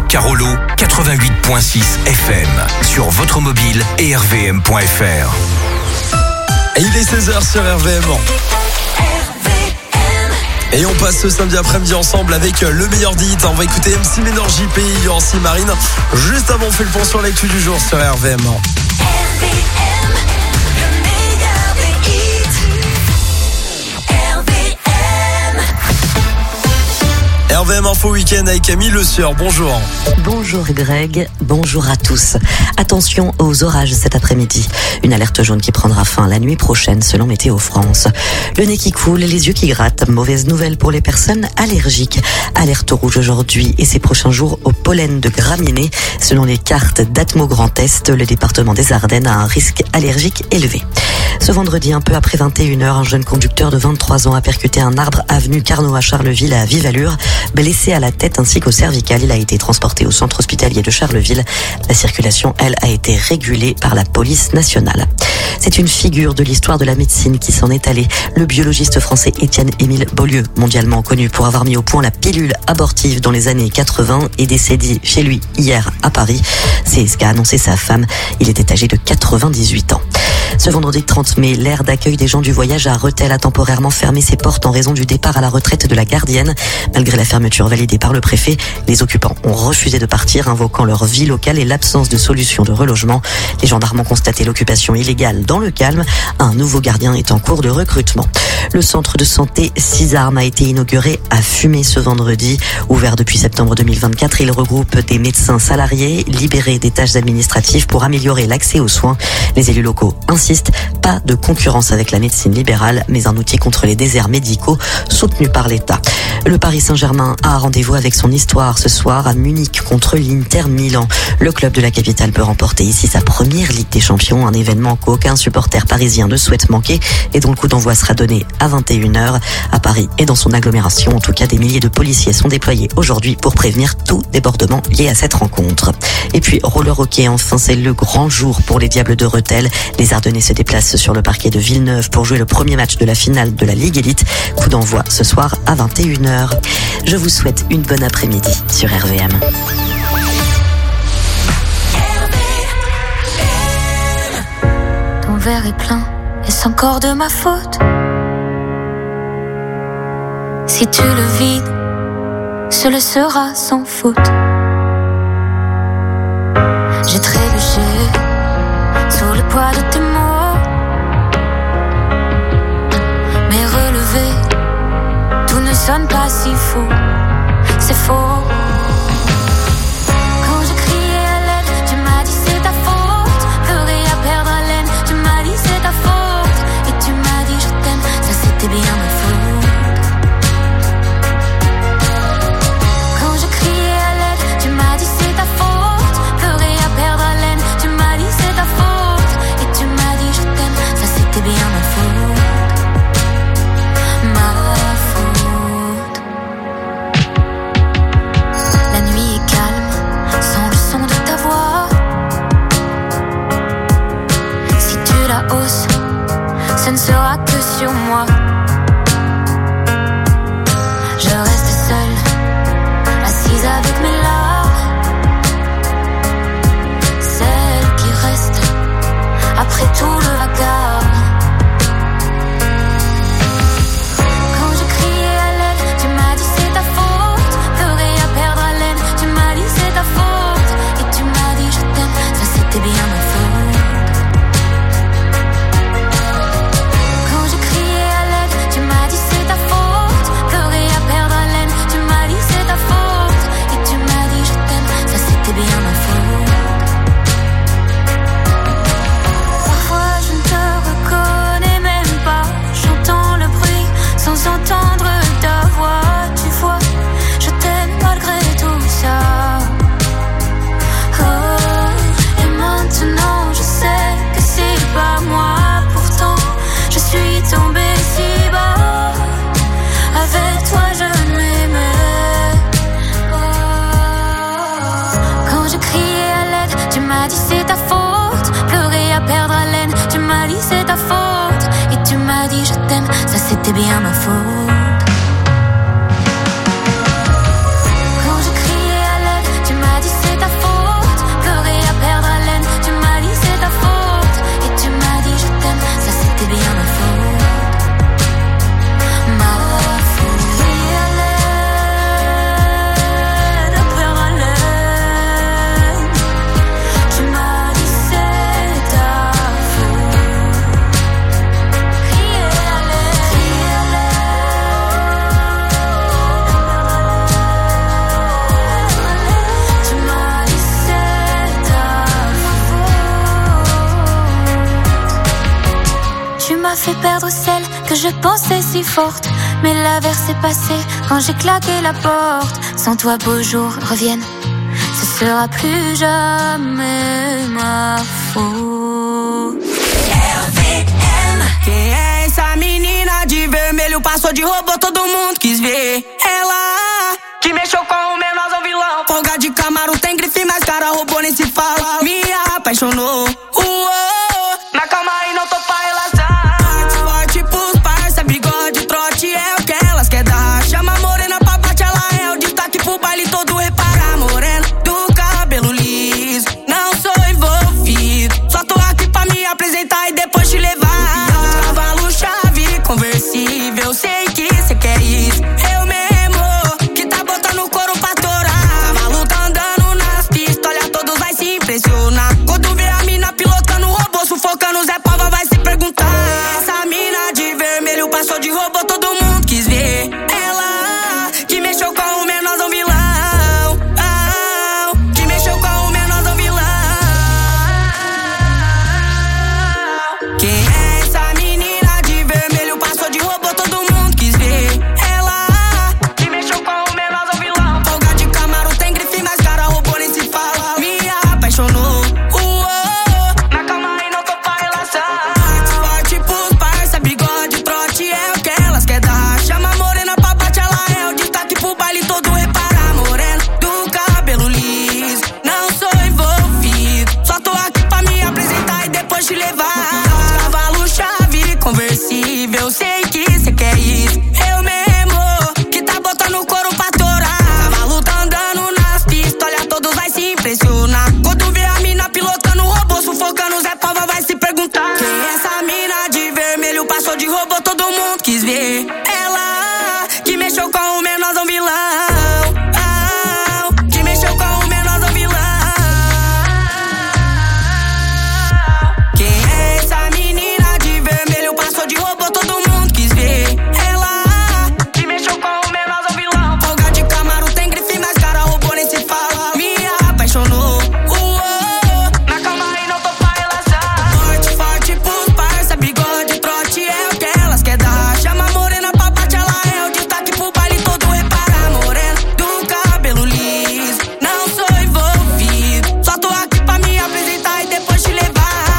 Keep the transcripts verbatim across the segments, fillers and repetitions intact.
Carolo, quatre-vingt-huit virgule six F M. Sur votre mobile et R V M point F R. Et il est seize heures sur R V M. Et on passe ce samedi après-midi ensemble avec le meilleur des hits. On va écouter M C Ménor J P, il y aura aussi Marine. Juste avant, on fait le point sur l'actu du jour sur R V M. R V M, le meilleur des hits. R V M. R V M Info Week-end avec Camille Le Sieur. Bonjour. Bonjour Greg, bonjour à tous. Attention aux orages cet après-midi. Une alerte jaune qui prendra fin la nuit prochaine selon Météo France. Le nez qui coule, les yeux qui grattent. Mauvaise nouvelle pour les personnes allergiques. Alerte rouge aujourd'hui et ces prochains jours au pollen de graminées. Selon les cartes d'Atmo Grand Est, le département des Ardennes a un risque allergique élevé. Ce vendredi, un peu après vingt et une heures, un jeune conducteur de vingt-trois ans a percuté un arbre avenue Carnot à Charleville à vive allure. Blessé à la tête ainsi qu'au cervical, il a été transporté au centre hospitalier de Charleville. La circulation, elle, a été régulée par la police nationale. C'est une figure de l'histoire de la médecine qui s'en est allée. Le biologiste français Étienne-Émile Beaulieu, mondialement connu pour avoir mis au point la pilule abortive dans les années quatre-vingts, est décédé chez lui hier à Paris. C'est ce qu'a annoncé sa femme. Il était âgé de quatre-vingt-dix-huit ans. Ce vendredi trente mai, l'aire d'accueil des gens du voyage à Rethel a temporairement fermé ses portes en raison du départ à la retraite de la gardienne. Malgré la fermeture validée par le préfet, les occupants ont refusé de partir, invoquant leur vie locale et l'absence de solution de relogement. Les gendarmes ont constaté l'occupation illégale dans le calme. Un nouveau gardien est en cours de recrutement. Le centre de santé Cisarmes a été inauguré à Fumé ce vendredi. Ouvert depuis septembre deux mille vingt-quatre, il regroupe des médecins salariés libérés des tâches administratives pour améliorer l'accès aux soins. Les élus locaux insistent, pas de concurrence avec la médecine libérale, mais un outil contre les déserts médicaux soutenu par l'État. Le Paris Saint-Germain a rendez-vous avec son histoire ce soir à Munich contre l'Inter Milan. Le club de la capitale peut remporter ici sa première Ligue des Champions, un événement qu'aucun supporter parisien ne souhaite manquer et dont le coup d'envoi sera donné à vingt et une heures. À Paris et dans son agglomération, en tout cas, des milliers de policiers sont déployés aujourd'hui pour prévenir tout débordement lié à cette rencontre. Et puis, roller hockey, enfin, c'est le grand jour pour les Diables de Rethel. Les Ardennais se déplacent sur le parquet de Villeneuve pour jouer le premier match de la finale de la Ligue Élite. Coup d'envoi ce soir à vingt et une heures. Je vous souhaite une bonne après-midi sur R V M. Ton verre est plein, est-ce encore de ma faute? Si tu le vides, ce le sera sans faute. J'ai trébuché sous le poids de tes mots, mais relevé, tout ne sonne pas si faux. C'est faux. Quand je criais à l'aide, tu m'as dit c'est ta faute. Pleurer à perdre haleine, tu m'as dit c'est ta faute. Et tu m'as dit je t'aime, ça c'était bien ma faute. Quand je criais à l'aide, tu m'as dit c'est ta faute. Pleurer à perdre haleine, tu m'as dit c'est ta faute. Et tu m'as dit je t'aime, ça c'était bien ma faute. Ma faute. La nuit est calme, sans le son de ta voix. Si tu la hausses, ce ne sera que sur moi. Je reste seule, assise avec mes larmes. Celle qui reste après tout le vacarme. Quand je criais à l'aide, tu m'as dit c'est ta faute. Pleurer à perdre haleine, tu m'as dit c'est ta faute. Et tu m'as dit je t'aime, ça c'était bien ma faute. Quand je criais à l'aide, tu m'as dit c'est ta faute. Pleurer à perdre haleine, tu m'as dit c'est ta faute. Et tu m'as dit je t'aime, ça c'était bien ma faute. Parfois je ne te reconnais même pas. J'entends le bruit sans entendre ta voix. Tu vois, je t'aime malgré tout ça. Oh, et maintenant je sais que c'est pas moi. Pourtant je suis tombée si bas. Avec toi je m'aimais. Oh. Quand je criais à l'aide, tu m'as dit c'est ta faute. Pleurer à perdre haleine, tu m'as dit c'est ta faute. Et tu m'as dit je t'aime, ça c'était bien ma faute. Quand je criais à l'aide, tu m'as dit que je pensais si forte. Mais l'averse est passée quand j'ai claqué la porte. Sans toi, beaux jours reviennent. Ce sera plus jamais ma faute. R V M. Quem é essa menina de vermelho? Passou de robô, todo mundo quis ver. Ela que mexeu com o menosão vilão. Folga de Camaro, tem grife, mas cara robô nem se fala. Me apaixonou. Uou, na cama e não tô pra relaxar. Forte, forte pros parça, bigode, trote é o que elas quer dar. Chama a morena pra bate, ela é o destaque pro baile todo. Repara, morena do cabelo liso. Não sou envolvido, só tô aqui pra me apresentar e depois te levar. Cavalo, chave, conversível, sei que cê quer isso. Eu mesmo, que tá botando couro pra torar. Cavalo tá andando nas pistas, olha, todos vai se impressionar. Quando vê a mina pilotando o robô, sufocando Zé Pava, vai se perguntar. Essa mina de vermelho passou de robô, todo mundo quis ver. Ela que mexeu com o menorzão vilão. Ah, que mexeu com o menorzão vilão. Quem é essa menina de vermelho? Passou de robô, todo mundo quis ver. Ela que mexeu com o menorzão vilão. Folga de Camaro, tem grife, mas cara robô nem se fala. Me apaixonou. Uou, na cama e não tô pra relaxar. Forte, forte pros parça, bigode, trote é o que elas quer dar. Chama a morena pra bate, ela é o destaque pro baile todo. Repara, morena do cabelo liso. Não sou envolvido, só tô aqui pra me apresentar e depois te levar. Cavalo, chave, conversível, sei que cê quer isso. Eu mesmo, que tá botando couro pra torar. Cavalo tá andando nas pistas, olha, todos vai se impressionar. Quando vê a mina pilotando o robô, sufocando Zé Pava, vai se perguntar. Quem é essa mina de vermelho? Passou de robô, todo mundo quis ver. Ela que mexeu com o menorzão vilão. Ah, que mexeu com o menorzão vilão. Quem é essa menina de vermelho? Passou de robô, todo mundo quis ver. Ela que mexeu com o menorzão vilão. Folga de Camaro, tem grife, mas cara robô nem se fala. Me apaixonou. Uou, na cama e não tô pra relaxar. Forte, forte pros parça, bigode, trote é o que elas quer dar. Chama a morena pra bate, ela é o destaque pro baile todo. Repara, morena do cabelo liso. Não sou envolvido, só tô aqui pra me apresentar e depois te levar.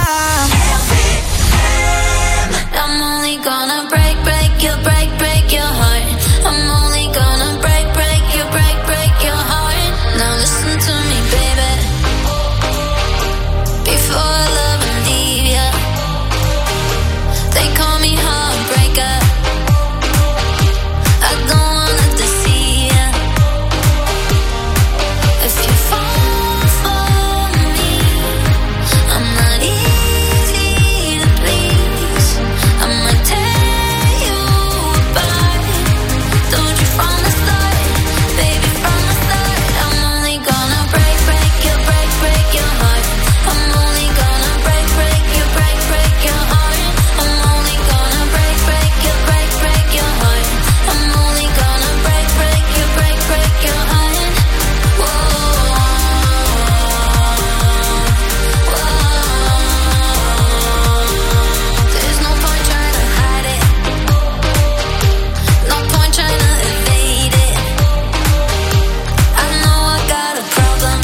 I'm only gonna break, break you, break, break your heart. I'm only gonna break, break you, break, break your heart. Now listen to me, baby. Before I love and leave ya, they call me heartbreaker. I don't wanna deceive ya. If you fall for me, I'm not easy to please. I'ma tear you apart. Told you from the start, baby, from the start. I'm only gonna break, break you, break, break your heart. I'm only gonna break, break you, break, break your heart. I'm only gonna break, break you, break, break your heart. I'm only gonna break, break you, break, break your heart. Whoa, whoa. There's no point trying to hide it. No point trying to evade it. I know I got a problem.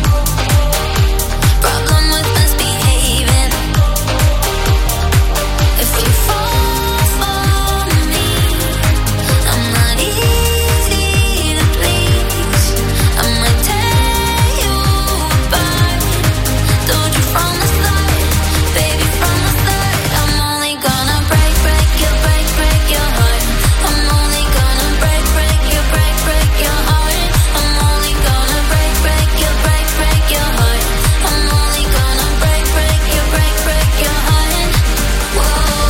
Problem with misbehaving. If you fall for me, I'm not easy to please. I'ma tear you apart. Told you from the start, baby, from the start. I'm only gonna break, break you, break, break your heart. I'm only gonna break, break you, break, break your heart. I'm only gonna break, break you, break, break your heart. I'm only gonna break, break you, break, break your heart. Whoa,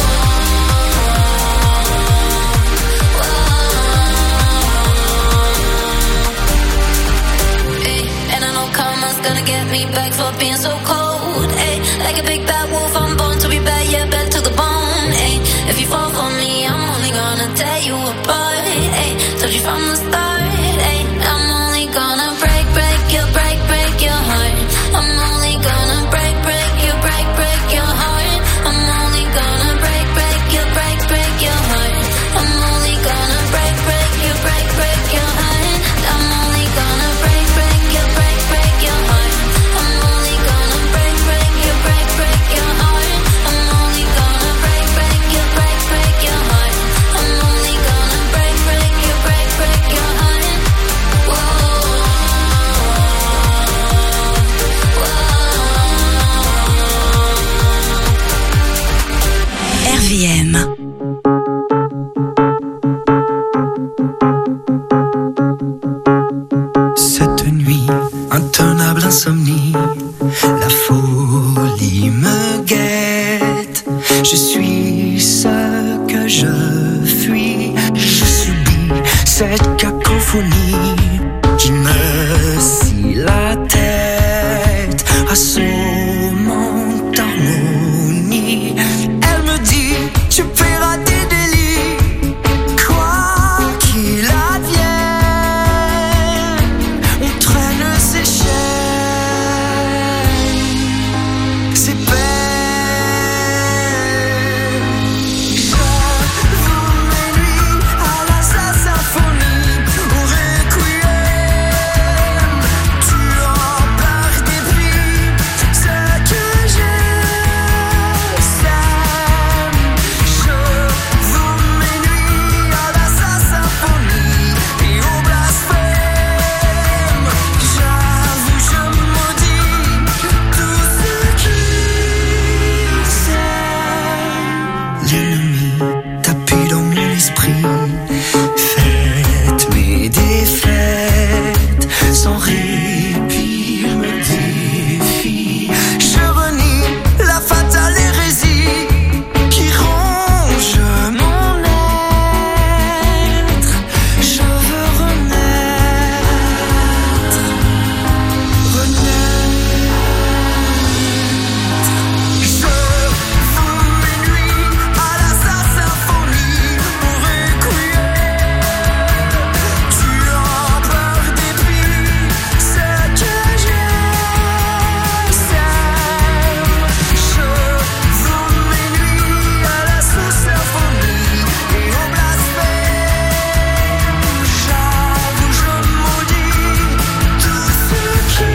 whoa. Ay, and I know karma's gonna get me back for being so cold. Ay, like a big bad wolf, I'm born to be bad, yeah, bad to the bone. Ay, if you fall for me, I'm only gonna tear you apart. Ay, told you from the start. Ay, I'm only gonna break, break you, break, break your heart. I'm only gonna break, break you, break, break your heart. I'm only gonna break, break you, break, break your heart. intenable insomnie, la folie me guette. Je suis ce que je fuis, je subis cette cacophonie qui me scie la tête, assommante harmonie. Elle me dit, tu paieras tes délits, quoi qu'il advienne, on traîne ses chaînes, ses peines. J'avoue mes nuits à la sa symphonie, au requiem, tuant par dépit ce que je sème. J'avoue mes nuits à la sa symphonie et au blasphème. J'avoue, je maudis tout ce qui s'aime. L'ennemi tapis dans mon esprit, faites mes défaites sans répit, il me défie. Je renie la fatale hérésie qui ronge mon être. Je veux renaître, renaître. Je voue mes nuits à la sa symphonie, au requiem, tuant par dépit ce que je sème. Je voue mes nuits à la sa symphonie et au blasphème. J'avoue, je maudis tout ce qui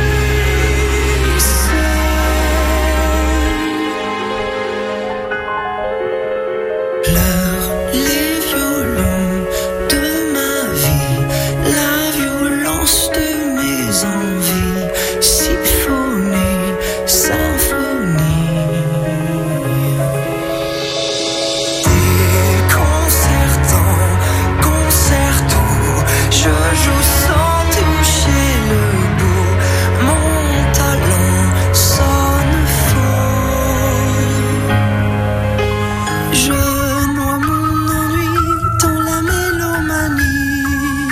s'aime. L'heure, les violons de ma vie, la violence de mes envies, symphonie, symphonie. Déconcertant, concerto, je joue sans toucher le bout, mon talent sonne faux. Je noie mon ennui dans la mélomanie.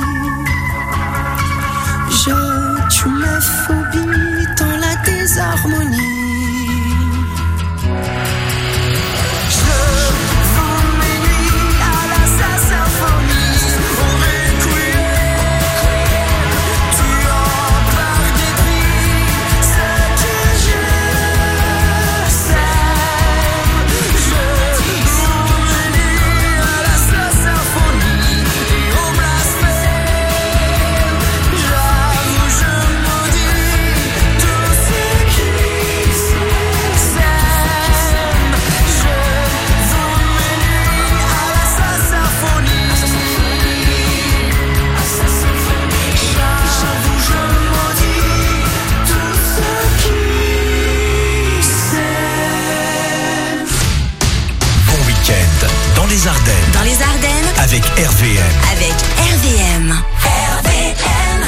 Je tue mes phobies dans la désharmonie. Je voue mes nuits à la sa symphonie, au requiem, tuant par dépit ce que je sème. Je voue mes nuits à la sa symphonie et au blasphème. J'avoue, je maudis tout ce qui s'aime. Je voue mes nuits à la sa symphonie. J'avoue, je maudis tout ce qui s'aime. Bon week-end dans les Ardennes Dans les Ardennes, avec R V M. avec R V M. R V M.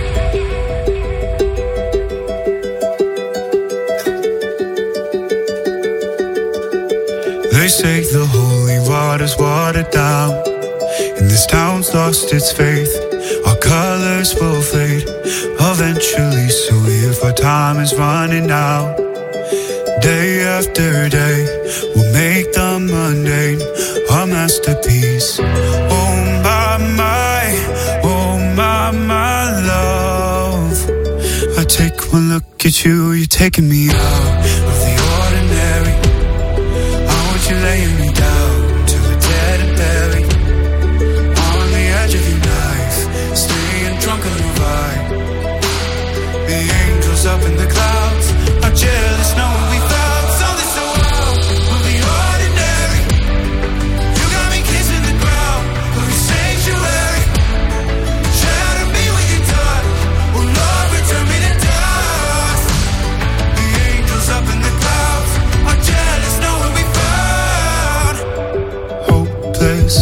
They say the holy water's watered down, and this town's lost its faith. Our colors will fade eventually, so if our time is running out, day after day, we'll make the mundane a masterpiece. Oh my, my, oh my, my love. I take one look at you, you're taking me out of the ordinary. I want you laying me down to a dead and buried on the edge of your knife, staying drunk on your vibe. The angels up in the clouds are jealous knowing we found something so wild of the ordinary. You got me kissing the ground of your sanctuary. Shatter me with your touch, oh Lord, return me to dust. The angels up in the clouds are jealous knowing we found hopeless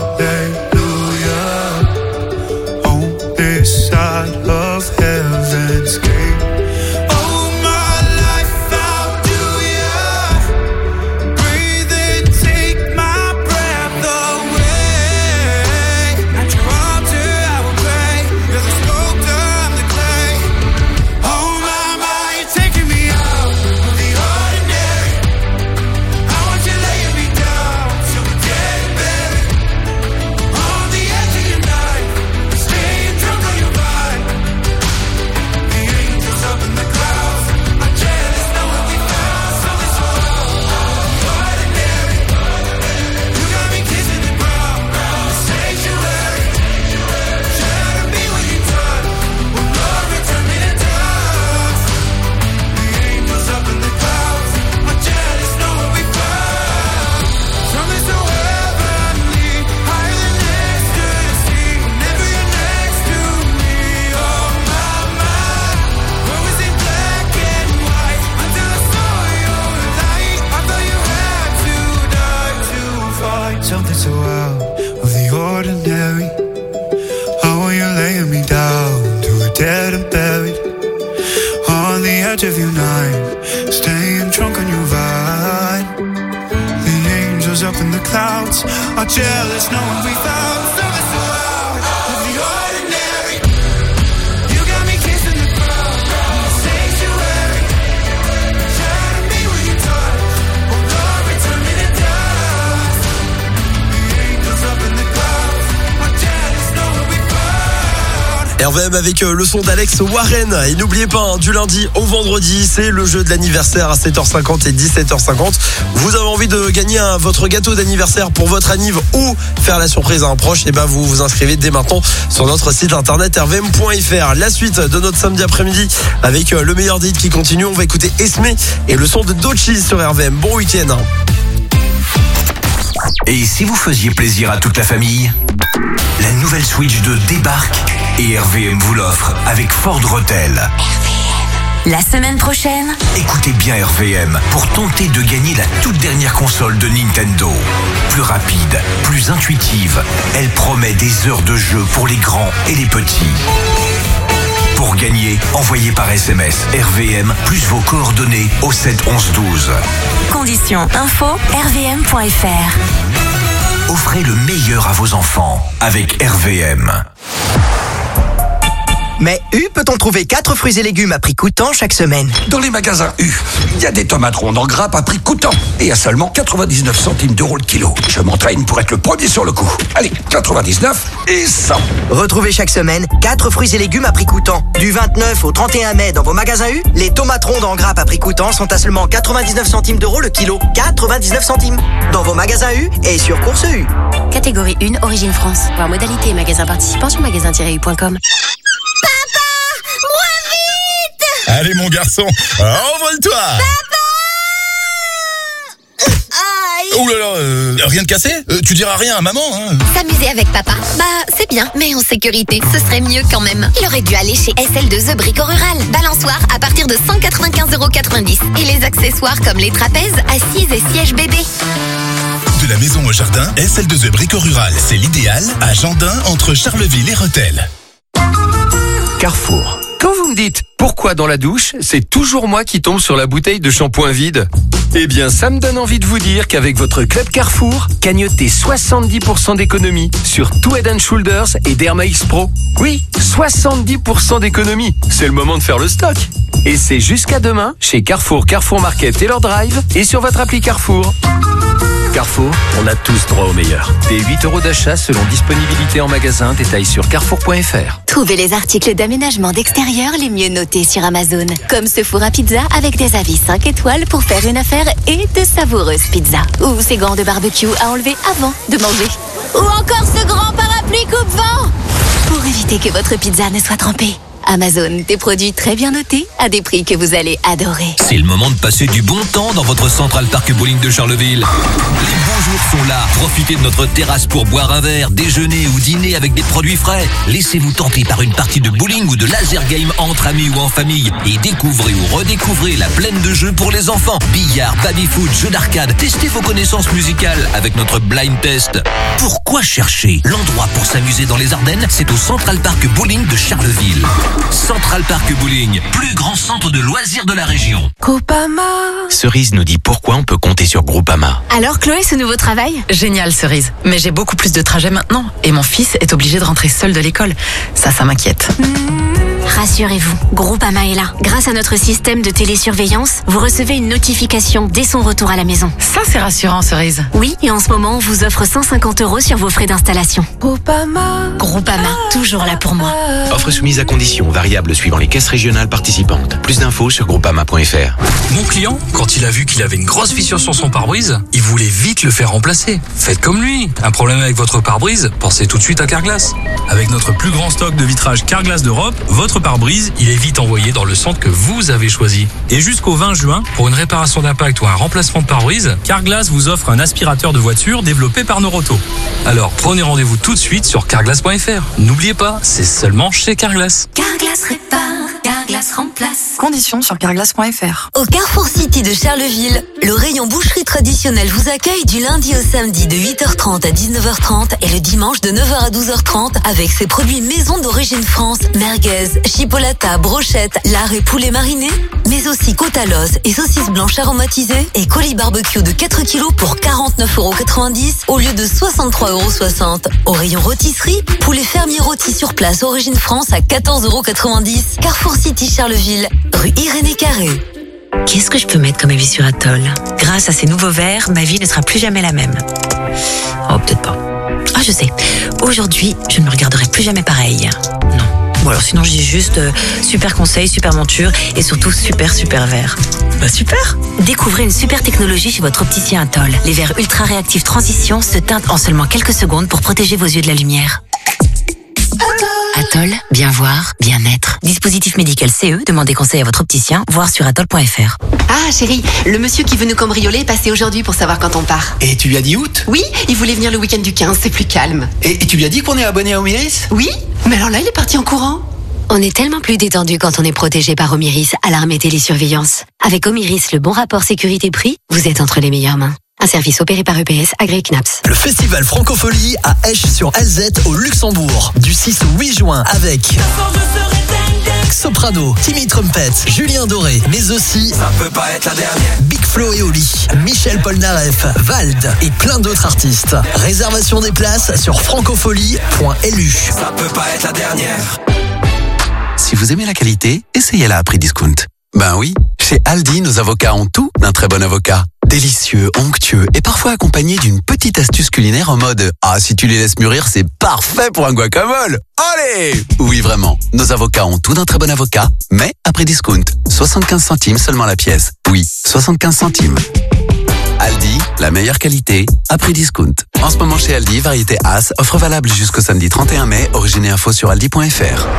hallelujah on this side of heaven. landscape. Oh, my life, how do you breathe and take my breath away? At your altar I will pray. You're the sculptor, I'm the clay. Oh my, my, you're taking me out of the ordinary. I want you laying me down till we're dead and buried. On the edge of your knife, staying drunk on your vine. The angels up in the clouds are jealous knowing we found something so ordinary. You got me kissing the ground, the sanctuary. Shadow me when you're done. When love return me to dust. The angels up in the clouds are jealous knowing we found something so heavenly, higher than ecstasy. Whenever you're next to me, oh my, my. When we see black and white, until I saw your light, I thought you had to die to find something so out of the ordinary. How are you laying me down to a dead and buried? On the edge of your night, staying drunk on your vine. The angels up in the clouds are jealous knowing we found something so out of the ordinary. You got me kissing the ground, the sanctuary. Shadow me when you touch, oh Lord, return me to dust. The angels up in the clouds are jealous knowing we found. R V M avec euh, le son d'Alex Warren. Et n'oubliez pas, hein, du lundi au vendredi, c'est le jeu de l'anniversaire à sept heures cinquante et dix-sept heures cinquante. Vous avez envie de gagner un, votre gâteau d'anniversaire pour votre anniv ou faire la surprise à un proche, et ben vous vous inscrivez dès maintenant sur notre site internet r v m point f r. La suite de notre samedi après-midi avec euh, le meilleur des hits qui continue. On va écouter Esme et le son de Doechii sur R V M. Bon week-end. hein. Et si vous faisiez plaisir à toute la famille? La nouvelle Switch deux débarque et R V M vous l'offre avec Ford Rotel. La semaine prochaine, Écoutez bien R V M pour tenter de gagner la toute dernière console de Nintendo. Plus rapide, plus intuitive, elle promet des heures de jeu pour les grands et les petits. Pour gagner, envoyez par S M S R V M plus vos coordonnées au sept onze douze. conditions info r v m point f r. Offrez le meilleur à vos enfants avec R V M. Mais U peut-on trouver quatre fruits et légumes à prix coûtant chaque semaine? Dans les magasins U, il y a des tomates rondes en grappe à prix coûtant et à seulement quatre-vingt-dix-neuf centimes d'euros le kilo. Je m'entraîne pour être le premier sur le coup. Allez, quatre-vingt-dix-neuf et cent. Retrouvez chaque semaine quatre fruits et légumes à prix coûtant. Du vingt-neuf au trente et un mai dans vos magasins U, les tomates rondes en grappe à prix coûtant sont à seulement quatre-vingt-dix-neuf centimes d'euros le kilo. quatre-vingt-dix-neuf centimes. Dans vos magasins U et sur Course U. Catégorie un, Origine France. Voir modalité et magasin participant sur magasin tiret u point com. Allez mon garçon, envole-toi. Oh là là, euh, rien de cassé euh, Tu diras rien à maman, hein. S'amuser avec papa, bah c'est bien, mais en sécurité, ce serait mieux quand même. Il aurait dû aller chez S L deux E Brico Rural. Balançoire à partir de cent quatre-vingt-quinze euros quatre-vingt-dix. Et les accessoires comme les trapèzes, assises et sièges bébé. De la maison au jardin, S L deux E Brico Rural, c'est l'idéal à Jandin entre Charleville et Rethel. Carrefour. Quand vous me dites pourquoi dans la douche, c'est toujours moi qui tombe sur la bouteille de shampoing vide. Eh bien, ça me donne envie de vous dire qu'avec votre club Carrefour, cagnotez soixante-dix pour cent d'économie sur tout Head and Shoulders et Derma X Pro. Oui, soixante-dix pour cent d'économie. C'est le moment de faire le stock. Et c'est jusqu'à demain chez Carrefour, Carrefour Market et leur drive et sur votre appli Carrefour. Carrefour, on a tous droit au meilleur. Des huit euros d'achat selon disponibilité en magasin. Détails sur carrefour point f r. Trouvez les articles d'aménagement d'extérieur les mieux notés sur Amazon. Comme ce four à pizza avec des avis cinq étoiles pour faire une affaire et de savoureuses pizzas. Ou ces gants de barbecue à enlever avant de manger. Ou encore ce grand parapluie coupe-vent pour éviter que votre pizza ne soit trempée. Amazon, des produits très bien notés à des prix que vous allez adorer. C'est le moment de passer du bon temps dans votre Central Park Bowling de Charleville. Les bons jours sont là. Profitez de notre terrasse pour boire un verre, déjeuner ou dîner avec des produits frais. Laissez-vous tenter par une partie de bowling ou de laser game entre amis ou en famille. Et découvrez ou redécouvrez la plaine de jeux pour les enfants. Billard, baby-foot, jeux d'arcade. Testez vos connaissances musicales avec notre blind test. Pourquoi chercher? L'endroit pour s'amuser dans les Ardennes, c'est au Central Park Bowling de Charleville. Central Park Bowling, plus grand centre de loisirs de la région. Groupama. Cerise nous dit pourquoi on peut compter sur Groupama. Alors Chloé, ce nouveau travail? Génial Cerise, mais j'ai beaucoup plus de trajets maintenant et mon fils est obligé de rentrer seul de l'école. Ça, ça m'inquiète. Rassurez-vous, Groupama est là. Grâce à notre système de télésurveillance, vous recevez une notification dès son retour à la maison. Ça, c'est rassurant, Cerise. Oui, et en ce moment, on vous offre cent cinquante euros sur vos frais d'installation. Groupama. Groupama, toujours là pour moi. Offre soumise à conditions, variables suivant les caisses régionales participantes. Plus d'infos sur groupama point f r. Mon client, quand il a vu qu'il avait une grosse fissure sur son pare-brise, il voulait vite le faire remplacer. Faites comme lui. Un problème avec votre pare-brise, pensez tout de suite à Carglass. Avec notre plus grand stock de vitrage Carglass d'Europe, votre pare-brise, il est vite envoyé dans le centre que vous avez choisi. Et jusqu'au vingt juin, pour une réparation d'impact ou un remplacement de pare-brise, Carglass vous offre un aspirateur de voiture développé par Noroto. Alors prenez rendez-vous tout de suite sur carglass point f r. N'oubliez pas, c'est seulement chez Carglass. Carglass répare, Carglass remplace. Conditions sur carglass point f r. Au Carrefour City de Charleville, le rayon boucherie traditionnelle vous accueille du lundi au samedi de huit heures trente à dix-neuf heures trente et le dimanche de neuf heures à douze heures trente avec ses produits maison d'origine France, merguez, chipolata, brochette, lard et poulet mariné, mais aussi côte à l'os et saucisses blanches aromatisées et colis barbecue de quatre kilos pour quarante-neuf euros quatre-vingt-dix au lieu de soixante-trois euros soixante. Au rayon rôtisserie, poulet fermier rôti sur place origine France à quatorze euros quatre-vingt-dix. Carrefour City Charleville, rue Irénée Carré. Qu'est-ce que je peux mettre comme avis sur Atoll? Grâce à ces nouveaux verres, ma vie ne sera plus jamais la même. Oh, peut-être pas. Ah, je sais. Aujourd'hui, je ne me regarderai plus jamais pareil. Non. Bon, alors sinon, je dis juste euh, super conseil, super monture et surtout super, super verre. Bah, super. Découvrez une super technologie chez votre opticien Atoll. Les verres ultra réactifs transition se teintent en seulement quelques secondes pour protéger vos yeux de la lumière. Atoll, bien voir, bien être. Dispositif médical C E, demandez conseil à votre opticien, voir sur atoll point f r. Ah chérie, le monsieur qui veut nous cambrioler est passé aujourd'hui pour savoir quand on part. Et tu lui as dit août? Oui, il voulait venir le week-end du quinze, c'est plus calme. Et, et tu lui as dit qu'on est abonné à Omiris? Oui, mais alors là il est parti en courant. On est tellement plus détendu quand on est protégé par Omiris, alarme et télésurveillance. Avec Omiris, le bon rapport sécurité-prix, vous êtes entre les meilleures mains. Un service opéré par U P S, agréé C N A P S. Le festival Francophonie à Esch-sur-Alzette au Luxembourg. Du six au huit juin avec Soprano, Timmy Trumpet, Julien Doré, mais aussi Ça peut pas être la dernière. Big Flo et Oli, Michel Polnareff, Vald et plein d'autres artistes. Réservation des places sur francophonie point l u. Ça peut pas être la dernière. Si vous aimez la qualité, essayez-la à prix discount. Ben oui, chez Aldi, nos avocats ont tout d'un très bon avocat. Délicieux, onctueux et parfois accompagné d'une petite astuce culinaire en mode « Ah, si tu les laisses mûrir, c'est parfait pour un guacamole !» Allez! Oui, vraiment, nos avocats ont tout d'un très bon avocat, mais à prix discount. soixante-quinze centimes seulement la pièce. Oui, soixante-quinze centimes. Aldi, la meilleure qualité, à prix discount. En ce moment chez Aldi, variété As, offre valable jusqu'au samedi trente et un mai, origine et info sur aldi point f r.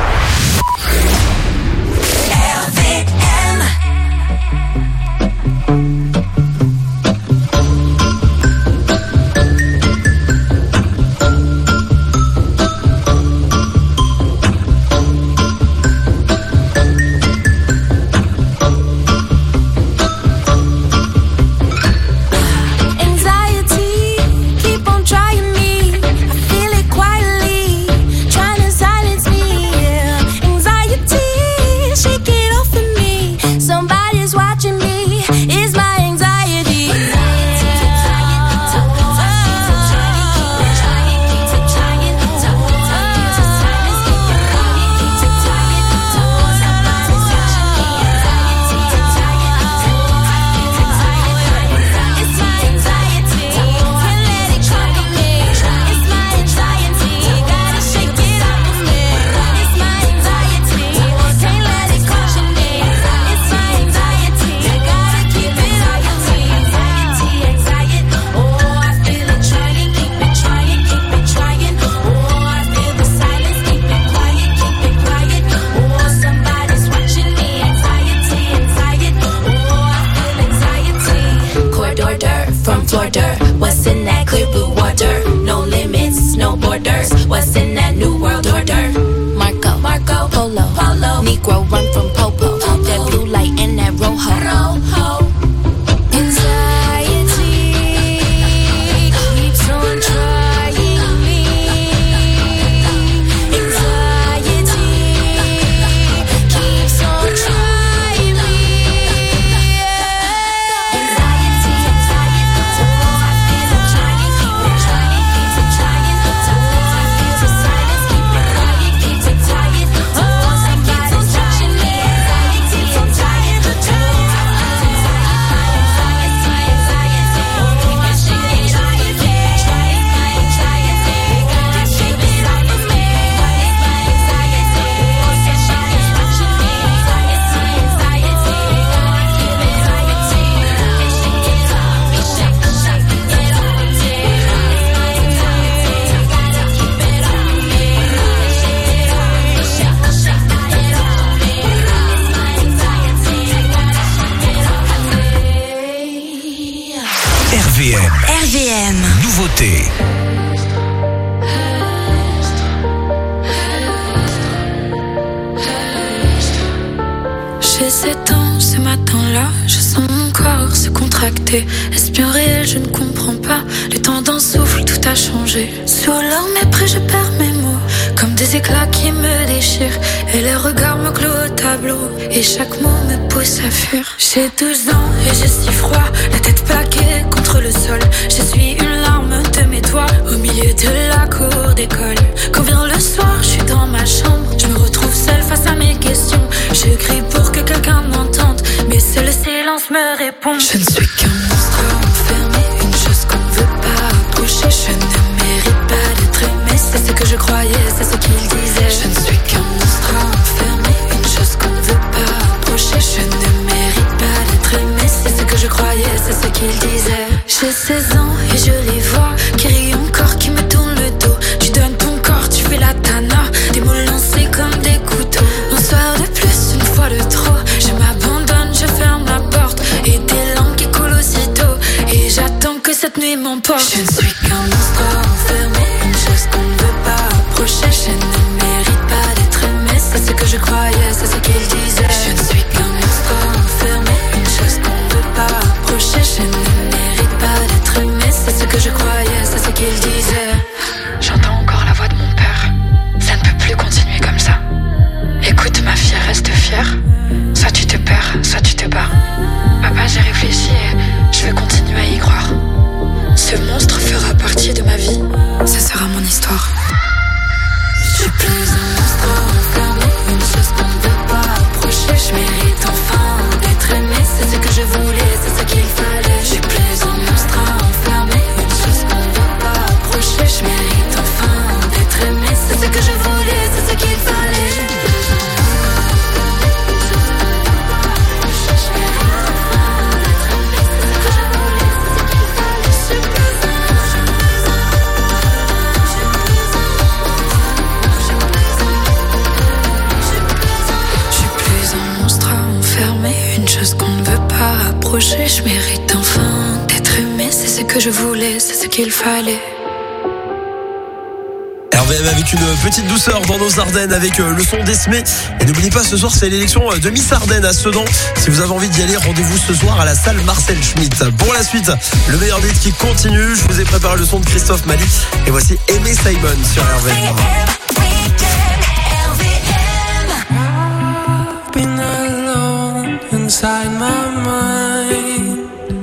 Anxiety J'ai sept ans ce matin-là, je sens mon corps se contracter. Est-ce bien réel, je ne comprends pas. Le temps d'un souffle, tout a changé. Sous leur mépris, je perds mes mots, comme des éclats qui me déchirent. Et les regards me clouent au tableau, et chaque mot me pousse à fuir. J'ai douze ans et j'ai si froid, la tête plaquée contre le sol. Je suis une larme de mes doigts, au milieu de la cour d'école. Quand vient le soir, je suis dans ma chambre, je me retrouve seule face à mes questions. Je crie pour que quelqu'un m'entende, mais seul le silence me répond. Je ne suis qu'un monstre enfermé, une chose qu'on ne veut pas approcher. Je ne mérite pas d'être aimé, c'est ce que je croyais, c'est ce qu'il disait. Je ne suis qu'un monstre enfermé, une chose qu'on ne veut pas approcher. Je ne mérite pas d'être aimé, c'est ce que je croyais, c'est ce qu'il disait. J'ai seize ans et je les vois qui rient encore, qui me tournent le dos. Tu donnes ton corps, tu fais la tana, des mots lancés comme des couteaux. Un soir de plus, une fois de trop, je m'abandonne, je ferme la porte, et des larmes qui coulent aussitôt, et j'attends que cette nuit m'emporte. Je ne suis qu'un monstre enfermé, une chose qu'on ne veut pas approcher. Je ne mérite pas d'être aimé, c'est ce que je croyais, c'est ce qu'il disait. Je ne suis qu'un monstre enfermé, une chose qu'on ne veut pas approcher. Je ne mérite pas d'être aimé, c'est ce que je croyais, c'est ce qu'il disait. J'entends encore la voix de mon père. Ça ne peut plus continuer comme ça. Écoute ma fille, reste fière. Soit tu te perds, soit tu te bats. Papa, j'ai réfléchi et je vais continuer à y croire. Ce monstre fera partie de ma vie. Ce sera mon histoire. Je suis plus un monstre enfermé, une chose qu'on ne veut pas approcher. Je mérite enfin d'être aimé, c'est ce que je voulais, c'est ce qu'il fallait. Je suis plus un monstre enfermé, une chose qu'on ne veut pas approcher. Je mérite enfin d'être aimé, c'est ce que je voulais, c'est ce qu'il fallait. Une chose qu'on ne veut pas approcher. Je mérite enfin d'être aimé, c'est ce que je voulais, c'est ce qu'il fallait. R V M avec une petite douceur dans nos Ardennes avec le son d'Esmé. Et n'oubliez pas, ce soir c'est l'élection de Miss Ardennes à Sedan. Si vous avez envie d'y aller, rendez-vous ce soir à la salle Marcel Schmitt. Pour la suite, le meilleur date qui continue. Je vous ai préparé le son de Christophe Mali. Et voici Aimé Simon sur R V M. Inside my mind,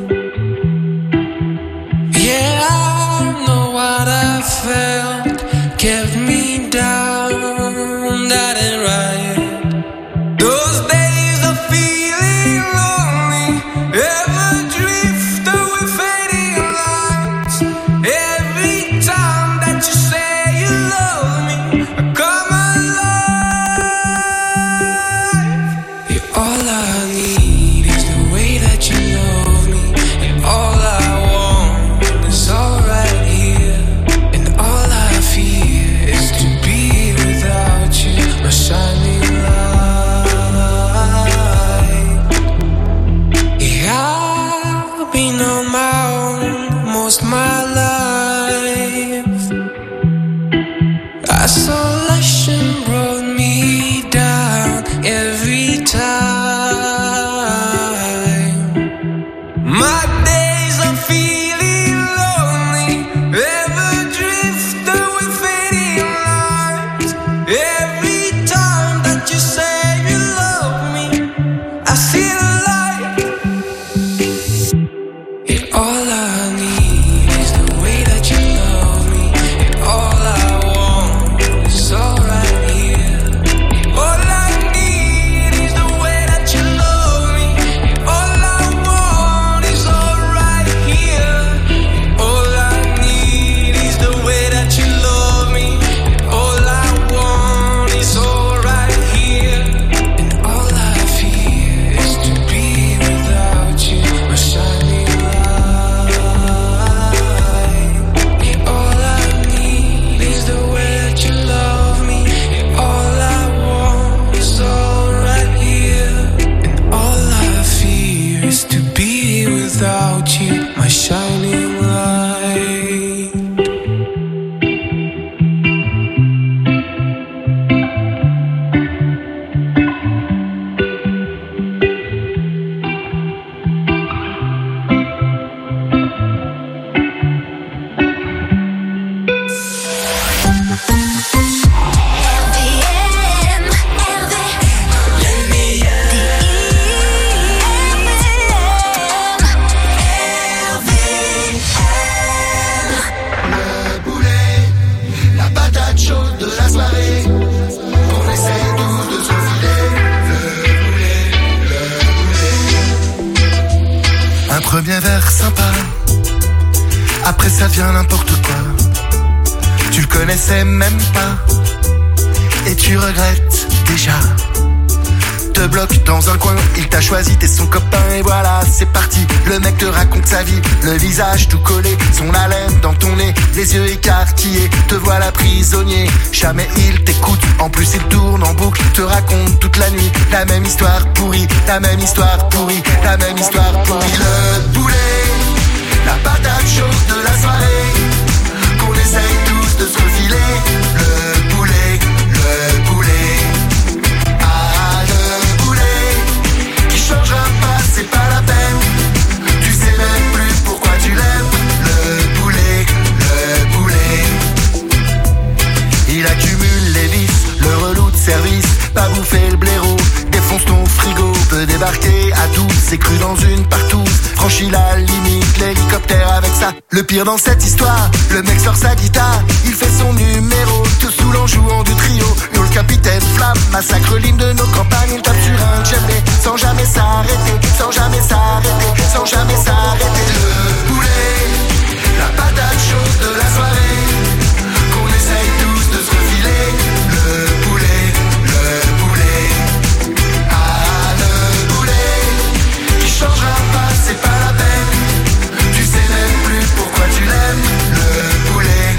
yeah, I know what I felt kept me down, that ain't right. Those days of feeling lonely, ever drift away fading lights. Every time that you say you love me, I come alive. You're all I need. That you know premier verre sympa, après ça devient n'importe quoi. Tu le connaissais même pas, et tu regrettes déjà. Te bloque dans un coin, il t'a choisi, t'es son copain et voilà, c'est parti. Le mec te raconte sa vie, le visage tout collé, son haleine dans ton nez, les yeux écarquillés, te voilà prisonnier. Jamais il t'écoute, en plus il tourne en boucle, te raconte toute la nuit la même histoire pourrie, la même histoire pourrie, la même histoire pourrie. Le boulet, la patate chaude de la soirée, qu'on essaye tous de se refiler. Le boulet, le boulet. Changera pas, c'est pas la peine. Tu sais même plus pourquoi tu l'aimes. Le boulet, le boulet. Il accumule les vices, le relou de service, pas bouffer le blaireau, défonce ton frigo, peut débarquer à douze, c'est cru dans une partouze, franchit la limite, l'hélicoptère avec ça. Le pire dans cette histoire, le mec sort sa guitare, il fait son numéro, tout saoul en jouant du trio. Nous le capitaine Flamme, massacre l'hymne de nos campagnes, il tape sur un djembé, sans jamais s'arrêter, sans jamais s'arrêter, sans jamais s'arrêter. Le boulet, la patate chaude de la soirée, qu'on essaye tous de se refiler. Le boulet, le boulet, ah le boulet, qui changera pas, c'est pas la peine. Tu sais même plus pourquoi tu l'aimes. Le boulet,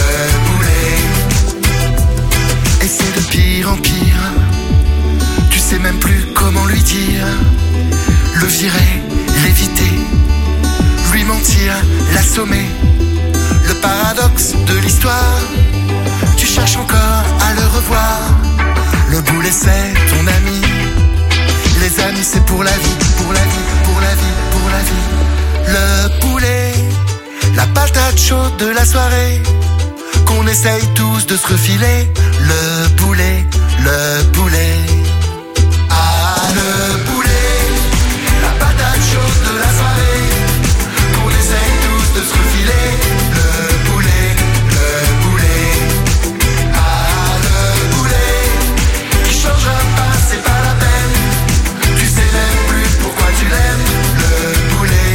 le boulet, et c'est de pire en pire. Tu sais même plus comment lui dire. Le virer, l'éviter, lui mentir, l'assommer. Le paradoxe de l'histoire, tu cherches encore à le revoir. Le boulet c'est ton ami, les amis c'est pour la vie, pour la vie, pour la vie, pour la vie. Le boulet, la patate chaude de la soirée, qu'on essaye tous de se refiler. Le boulet, le boulet, ah le boulet, la patate chaude de la soirée, qu'on essaye tous de se refiler. Le boulet, le boulet, ah le boulet, qui changera pas, c'est pas la peine. Tu sais même plus pourquoi tu l'aimes. Le boulet,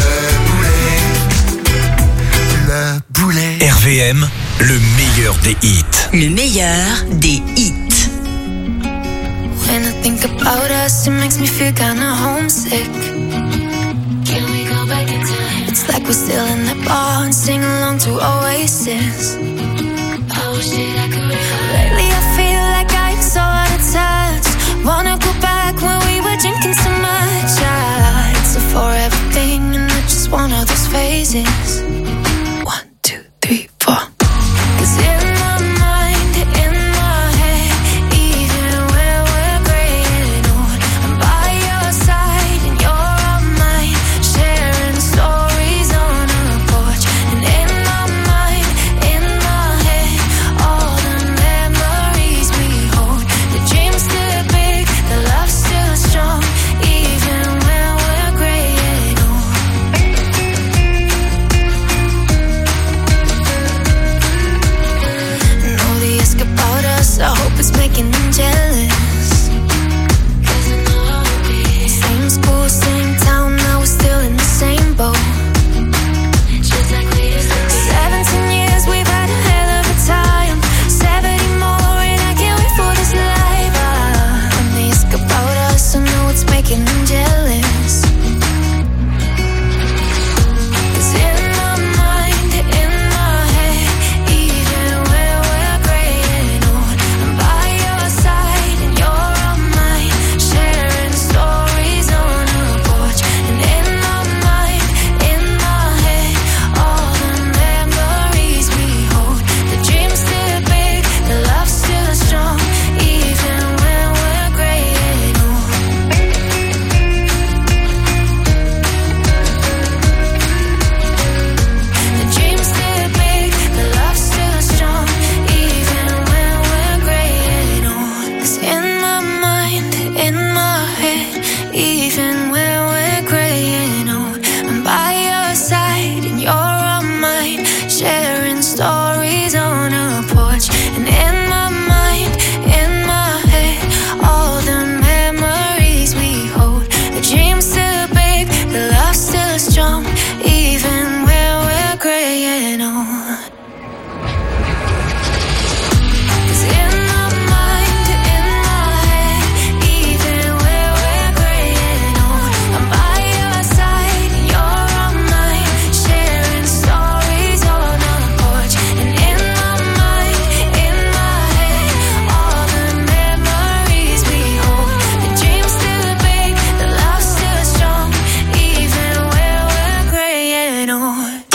le boulet, le boulet. R V M, le meilleur des hits. Le meilleur des hits. When I think about us, it makes me feel kinda homesick. Can we go back in time? It's like we're still in that bar and sing along to Oasis. Oh shit, I could recall. Lately I feel like I'm so out of touch. Wanna go back when we were drinking so much. Yeah, it's a forever thing and it's just one of those phases. One, two, three, four. 'Cause in my mind, in my head, even when we're gray and old, I'm by your side and you're on mine, sharing stories on our porch. And in my mind, in my head, all the memories we hold. The dream's still big, the love's still strong, even when we're gray and old.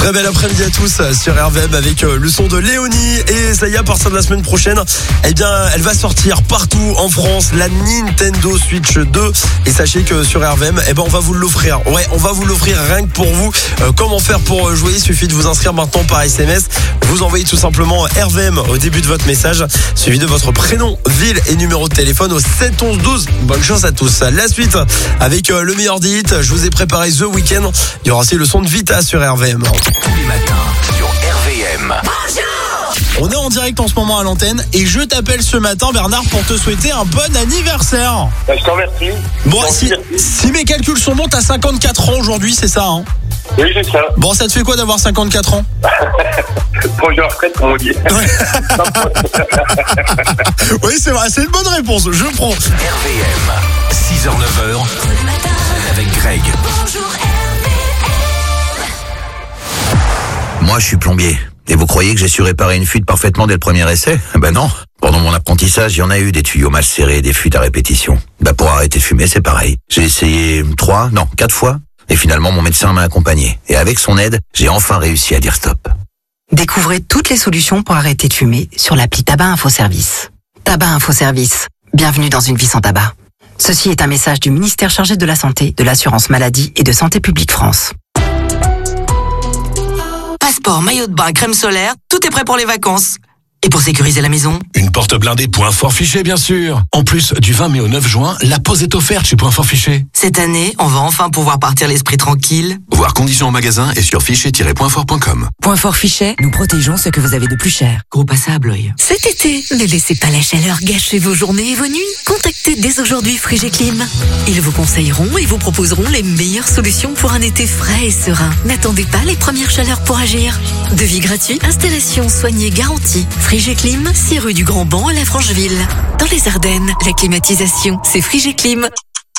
Très bel après-midi à tous sur R V M avec le son de Léonie. Et ça y est, à partir de la semaine prochaine, eh bien, elle va sortir partout en France, la Nintendo Switch deux. Et sachez que sur R V M, eh ben, on va vous l'offrir. Ouais, on va vous l'offrir rien que pour vous. Euh, comment faire pour jouer? Il suffit de vous inscrire maintenant par S M S. Vous envoyez tout simplement R V M au début de votre message, suivi de votre prénom, ville et numéro de téléphone au sept onze douze. Bonne chance à tous. La suite avec le meilleur des hits. Je vous ai préparé The Weeknd. Il y aura aussi le son de Vita sur R V M. Tous les matins sur R V M. On est en direct en ce moment à l'antenne et je t'appelle ce matin, Bernard, pour te souhaiter un bon anniversaire. Je t'en remercie. Bon, si, si mes calculs sont bons, t'as cinquante-quatre ans aujourd'hui, c'est ça, hein? Oui, c'est ça. Bon, ça te fait quoi d'avoir cinquante-quatre ans? Projet en retraite, comme on dit. Oui, c'est vrai, c'est une bonne réponse, je prends. R V M, six heures neuf heures, avec Greg. Bonjour R V M. Moi, je suis plombier. Et vous croyez que j'ai su réparer une fuite parfaitement dès le premier essai? Ben non. Pendant mon apprentissage, il y en a eu des tuyaux mal serrés, des fuites à répétition. Ben pour arrêter de fumer, c'est pareil. J'ai essayé trois, non, quatre fois. Et finalement, mon médecin m'a accompagné. Et avec son aide, j'ai enfin réussi à dire stop. Découvrez toutes les solutions pour arrêter de fumer sur l'appli Tabac Info Service. Tabac Info Service. Bienvenue dans une vie sans tabac. Ceci est un message du ministère chargé de la Santé, de l'Assurance Maladie et de Santé Publique France. Passeport, maillot de bain, crème solaire, tout est prêt pour les vacances. Et pour sécuriser la maison? Une porte blindée Point Fort Fiché, bien sûr. En plus, du vingt mai au neuf juin, la pause est offerte chez Point Fort Fiché. Cette année, on va enfin pouvoir partir l'esprit tranquille. Voir conditions en magasin et sur fiché tiret point fort point com. Point Fort Fichet, nous protégeons ce que vous avez de plus cher. Gros passe à l'œil. Cet été, ne laissez pas la chaleur gâcher vos journées et vos nuits. Contactez dès aujourd'hui Frigeclim. Ils vous conseilleront et vous proposeront les meilleures solutions pour un été frais et serein. N'attendez pas les premières chaleurs pour agir. Devis gratuit, installation soignée garantie. Frigeclim, six rue du Grand Banc à la Francheville. Dans les Ardennes, la climatisation, c'est Frigeclim.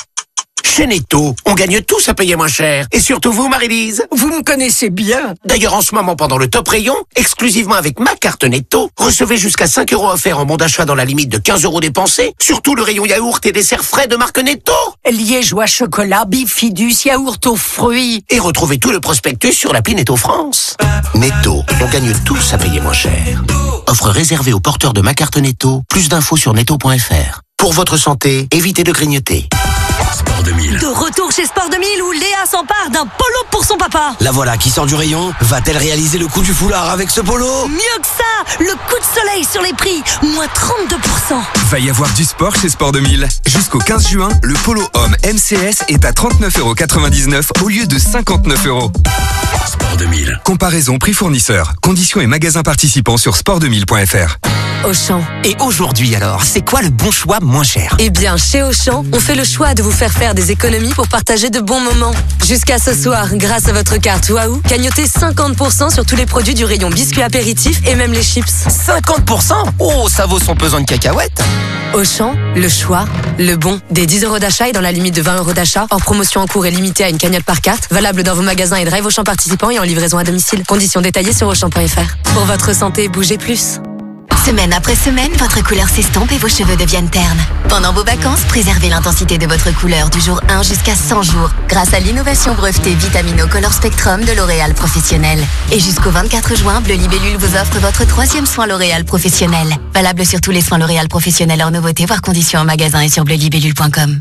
Chez Netto, on gagne tous à payer moins cher. Et surtout vous, Marie-Lise. Vous me connaissez bien. D'ailleurs, en ce moment, pendant le top rayon, exclusivement avec ma carte Netto, recevez jusqu'à cinq euros offerts en bon d'achat dans la limite de quinze euros dépensés. Surtout le rayon yaourt et desserts frais de marque Netto. Liégeois chocolat, bifidus, yaourt aux fruits. Et retrouvez tout le prospectus sur l'appli Netto France. Netto, on gagne tous à payer moins cher. Offre réservée aux porteurs de ma carte Netto. Plus d'infos sur netto point f r. Pour votre santé, évitez de grignoter. Sport deux mille. De retour chez Sport deux mille où Léa s'empare d'un polo pour son papa. La voilà qui sort du rayon. Va-t-elle réaliser le coup du foulard avec ce polo? Mieux que ça, le coup de soleil sur les prix, moins trente-deux pour cent. Va y avoir du sport chez Sport deux mille. Jusqu'au quinze juin, le polo homme M C S est à trente-neuf euros quatre-vingt-dix-neuf au lieu de cinquante-neuf euros. Sport deux mille. Comparaison prix fournisseur. Conditions et magasins participants sur sport deux mille point f r. Auchan. Et aujourd'hui alors, c'est quoi le bon choix moins cher? Eh bien, chez Auchan, on fait le choix de vous faire faire des économies pour partager de bons moments. Jusqu'à ce soir, grâce à votre carte Waouh, cagnotez cinquante pour cent sur tous les produits du rayon biscuits apéritifs et même les chips. cinquante pour cent? Oh, ça vaut son pesant de cacahuètes. Auchan, le choix, le bon. Des dix euros d'achat et dans la limite de vingt euros d'achat, hors promotion en cours et limitée à une cagnotte par carte, valable dans vos magasins et drive Auchan participants et en livraison à domicile. Conditions détaillées sur auchan point f r. Pour votre santé, bougez plus. Semaine après semaine, votre couleur s'estompe et vos cheveux deviennent ternes. Pendant vos vacances, préservez l'intensité de votre couleur du jour un jusqu'à cent jours grâce à l'innovation brevetée Vitamino Color Spectrum de L'Oréal Professionnel. Et jusqu'au vingt-quatre juin, Bleu Libellule vous offre votre troisième soin L'Oréal Professionnel. Valable sur tous les soins L'Oréal Professionnel hors nouveauté, voire conditions en magasin et sur bleu libellule point com.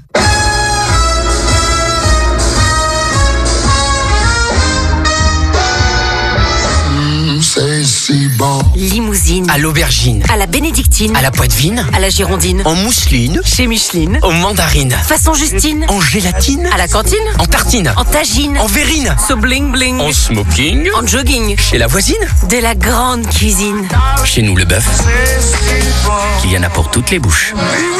C'est si bon. Limousine. À l'aubergine. À la bénédictine. À la poitevine. À la girondine. En mousseline. Chez Micheline. En mandarine. Façon Justine. En gélatine. À la cantine. En tartine. En tagine. En verrine. So bling bling. En smoking. En jogging. Chez la voisine. De la grande cuisine. Chez nous, le bœuf. Il y en a pour toutes les bouches.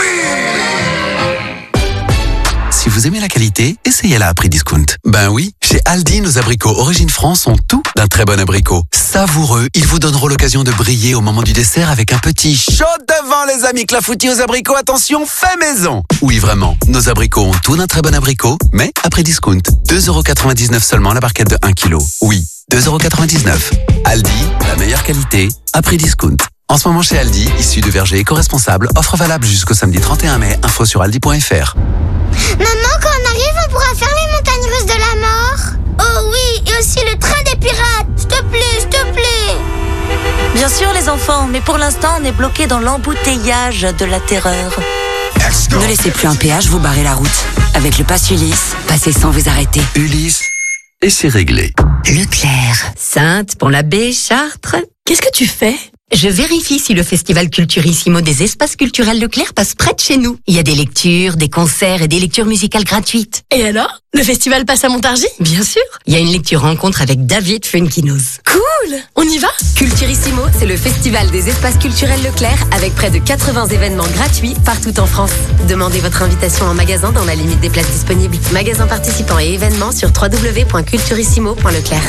Si vous aimez la qualité, essayez-la à prix discount. Ben oui, chez Aldi, nos abricots Origine France ont tout d'un très bon abricot. Savoureux, ils vous donneront l'occasion de briller au moment du dessert avec un petit chaud devant les amis Clafoutis aux abricots. Attention, fait maison. Oui, vraiment, nos abricots ont tout d'un très bon abricot, mais à prix discount. deux euros quatre-vingt-dix-neuf seulement la barquette de un kilo. Oui, deux euros quatre-vingt-dix-neuf. Aldi, la meilleure qualité, à prix discount. En ce moment chez Aldi, issu de verger éco-responsable, offre valable jusqu'au samedi trente et un mai. Info sur aldi point f r. Maman, quand on arrive, on pourra faire les montagnes russes de la mort. Oh oui, et aussi le train des pirates. s'il te plaît, s'il te plaît. Bien sûr les enfants, mais pour l'instant on est bloqué dans l'embouteillage de la terreur. Ne laissez plus un péage vous barrer la route. Avec le pass Ulysse, passez sans vous arrêter. Ulysse, et c'est réglé. Leclerc. Sainte, Pont-l'Abbé, Chartres. Qu'est-ce que tu fais ? Je vérifie si le festival Culturissimo des espaces culturels Leclerc passe près de chez nous. Il y a des lectures, des concerts et des lectures musicales gratuites. Et alors ? Le festival passe à Montargis ? Bien sûr. Il y a une lecture rencontre avec David Funkinos. Cool ! On y va ? Culturissimo, c'est le festival des espaces culturels Leclerc avec près de quatre-vingts événements gratuits partout en France. Demandez votre invitation en magasin dans la limite des places disponibles. Magasins participants et événements sur w w w point culturissimo point leclerc.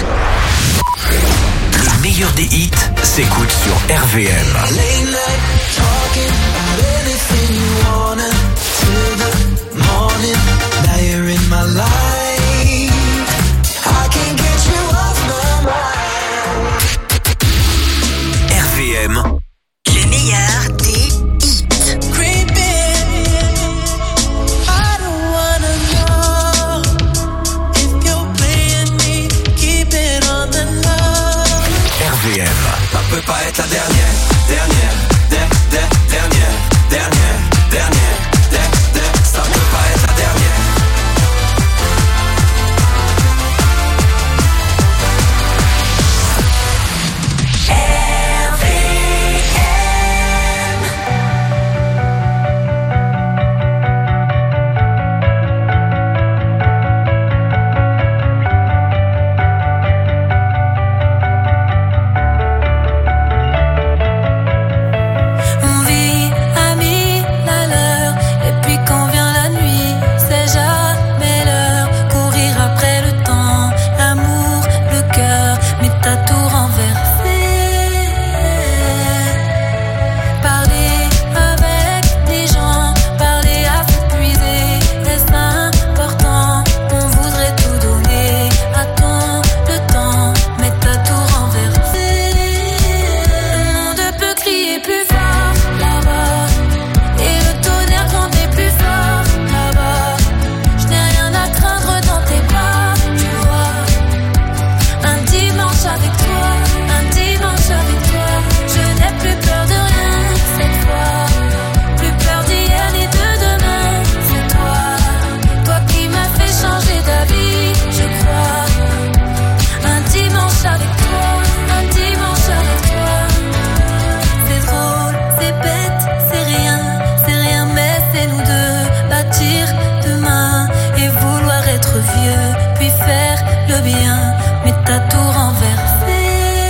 Le meilleur des hits s'écoute sur R V M. R V M. Le meilleur des hits. R V M. Ça peut pas être la dernière, dernière, der, der, dernière, dernière, dernière, der, der, ça peut pas être la dernière. On vit à mille à l'heure, et puis quand vient la nuit, c'est jamais l'heure. Courir après le temps, l'amour, le cœur, mais t'as tout renversé. Parler avec des gens, parler à s'épuiser, est-ce important? On voudrait tout donner, attends le temps, mais t'as tout renversé. Le monde peut crier plus fort là-bas, et le tonnerre gronder plus fort là-bas. Je n'ai rien à craindre dans tes bras, tu vois. Un dimanche avec toi, un dimanche avec toi. Je n'ai plus peur de rien cette fois. Plus peur d'hier ni de demain, c'est toi. Toi qui m'as fait changer d'avis, je crois. Un dimanche avec toi, un dimanche avec toi. C'est drôle, c'est bête, c'est rien, c'est rien, mais c'est nous deux. Bâtir demain et vouloir être vieux, puis faire le bien, mais t'as tout renversé.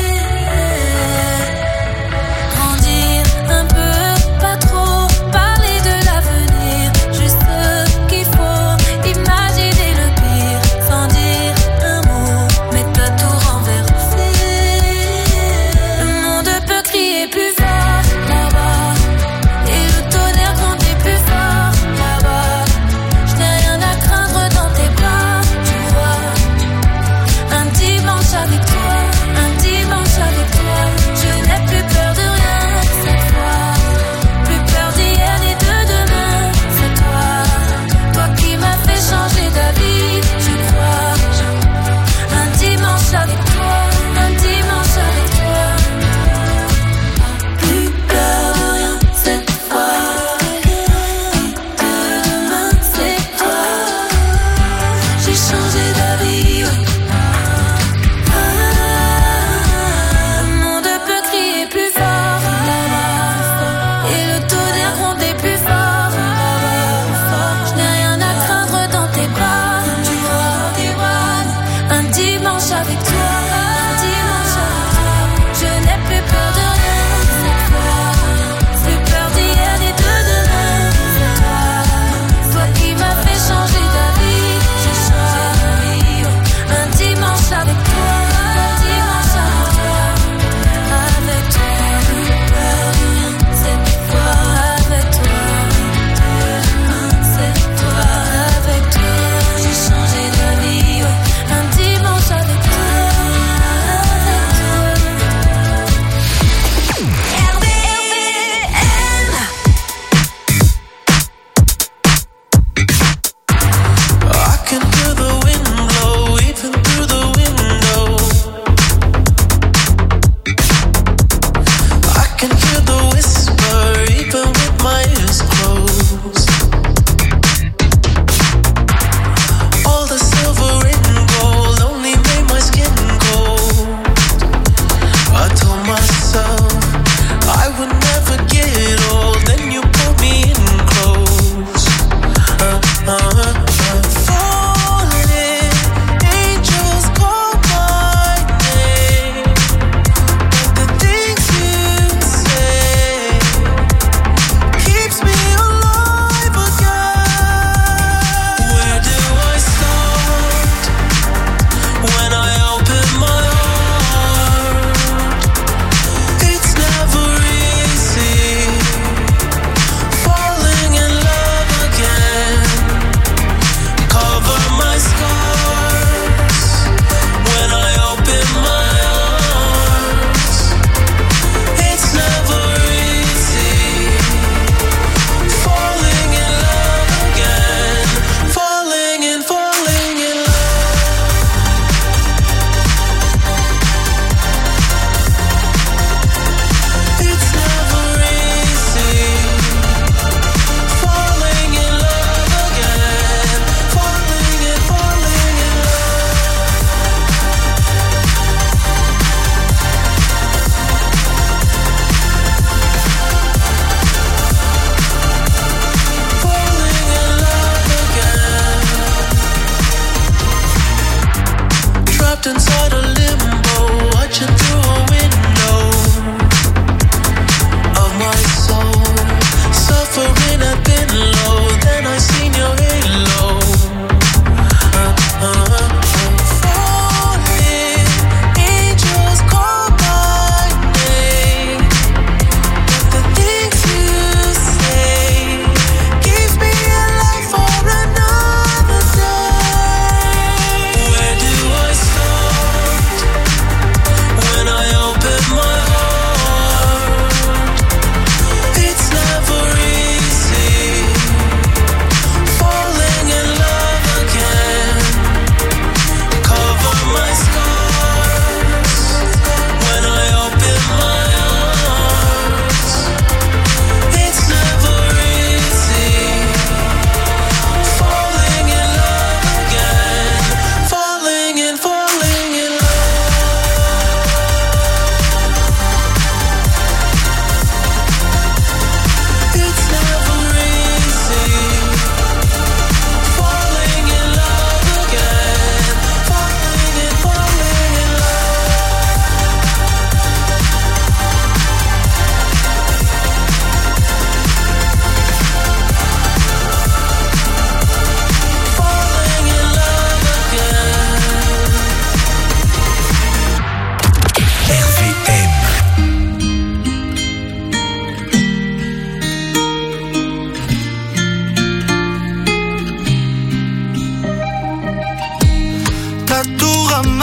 Grandir un peu, pas trop, parler de l'avenir, juste ce qu'il faut, imaginer le pire, sans dire un mot, mais t'as tout renversé. Le monde peut crier plus fort là-bas, et le tonnerre gronder plus fort là-bas. Je n'ai rien à craindre dans tes bras, tu vois. Un dimanche avec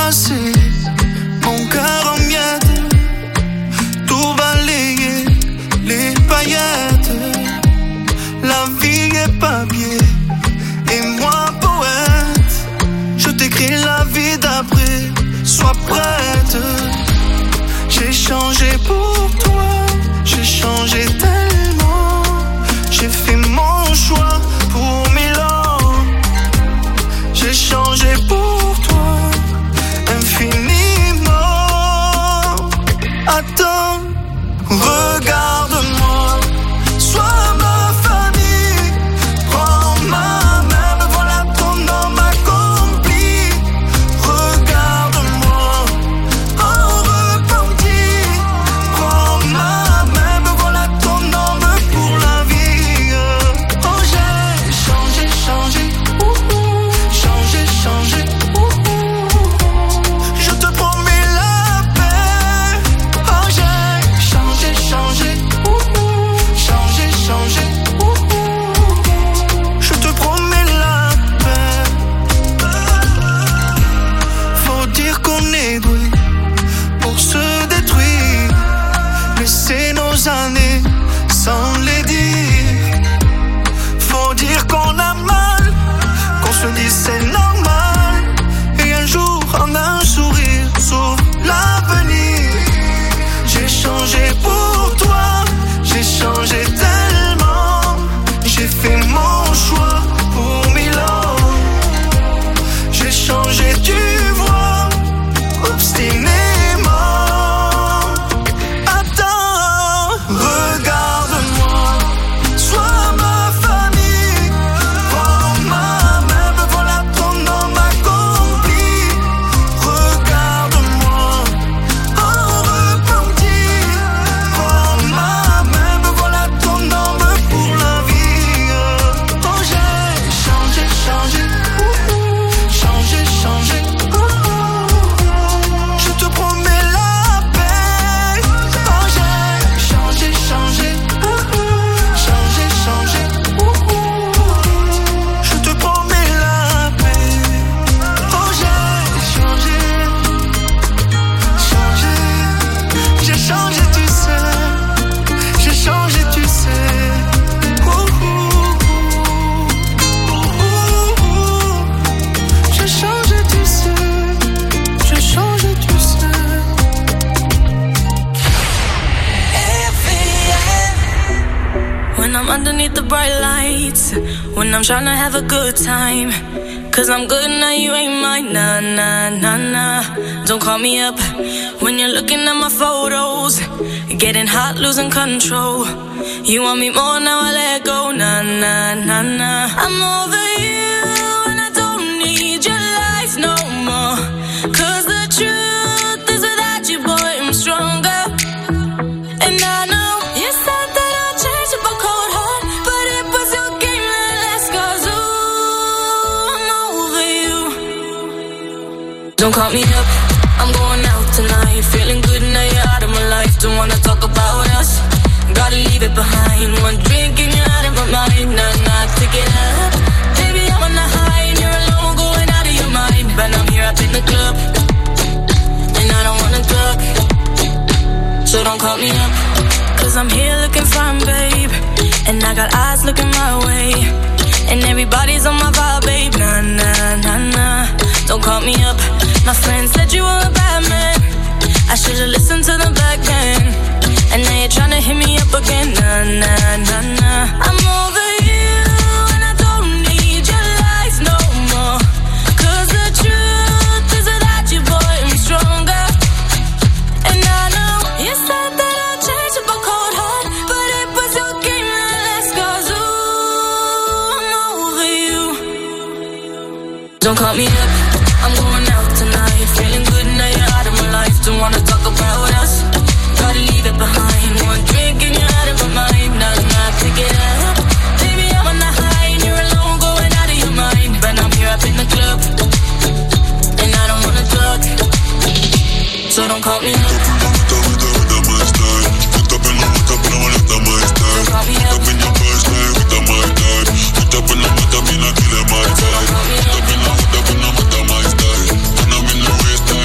passer mon cœur en miettes, tout balayer les paillettes. La vie est papier et moi poète. Je t'écris la vie d'après, sois prête. J'ai changé pour toi, j'ai changé tellement. J'ai fait mon choix pour Milan. J'ai changé pour toi infiniment. Attends, regarde-moi, sois ma famille. Prends ma main, me voilà ton homme accompli. Regarde-moi, en repenti. Prends ma main, me voilà ton homme pour la vie. Oh, j'ai changé, changé, ouhou. Changé, changé, ouhou. Je te promets la paix. Oh, j'ai changé, changé, ouhou. Changé, changé, ouhou. Je te promets la paix. Faut dire qu'on est doué pour se détruire. Laisser nos années sans les dire. Faut dire qu'on a mal, qu'on se dit c'est normal. Et un jour en un sourire s'ouvre l'avenir. J'ai changé pour toi, j'ai changé tellement. J'ai fait mon choix pour Milan. J'ai changé, tu vois, obstinément. Attends, regarde-moi, sois ma famille. Prends ma main, me voilà ton homme accompli. Regarde-moi, en repenti. Prends ma main, me voilà ton homme pour la vie. Oh, j'ai changé, changé, ouhou. Changé, changé, ouhou. Je te promets la paix. Oh, j'ai changé, changé, ouhou. Changé, changé, ouhou. Je te promets la paix. Oh, j'ai changé, changé. J'ai changé, tu sais. J'ai changé, tu sais. Ouhou. Ouhou. J'ai changé, tu sais. J'ai changé, tu sais. When I'm underneath the bright lights, when I'm trying to have a good time. Cause I'm good now, you ain't mine, nah, nah, nah, nah. Don't call me up when you're looking at my photos. Getting hot, losing control. You want me more, now I let go, nah, nah, nah, nah. I'm over you and I don't need your lies no more. Cause the truth is without you, boy, I'm stronger. And I know you said that I'd change up a cold heart, but it was your game that last. Cause ooh, I'm over you. Don't call me up, I'm going out tonight. Feeling good now you're out of my life. Don't wanna talk about us, gotta leave it behind. One drink and you're out of my mind. Nah, nah, take it up. Baby, I'm on the high and you're alone, going out of your mind. But I'm here up in the club, and I don't wanna talk. So don't call me up, cause I'm here looking fine, babe. And I got eyes looking my way. And everybody's on my vibe, babe. Nah, nah, nah, nah. Don't call me up. My friend said you were a bad man. I should've listened to the back then. And now you're tryna hit me up again. Nah, nah, nah, nah. I'm over you and I don't need your lies no more. Cause the truth is without you, boy, I'm stronger. And I know you said that I'd change up a cold heart, but it was your game that last. Cause ooh, I'm over you. Don't call me up, I'm going out tonight. Feeling good now you're out of my life. Don't wanna talk about us, gotta leave it behind. One drink and you're out of my mind. Nah, nah, pick it up. Baby, I'm on the high and you're alone, going out of your mind. But I'm here up in the club, and I don't wanna talk. So don't call me up. Don't call me up.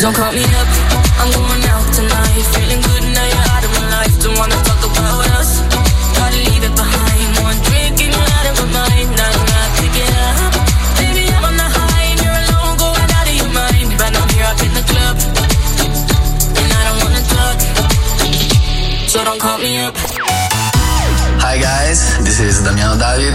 don't call me up, I'm going out tonight. Feeling good now you're out of my life. Don't wanna talk about us, gotta leave it behind. One drink and you're out of my mind. Now I'm not picking up. Baby, I'm on the high and you're alone, going out of your mind. But I'm here up in the club, and I don't wanna talk, so don't call me up. Hi guys, this is Damiano David.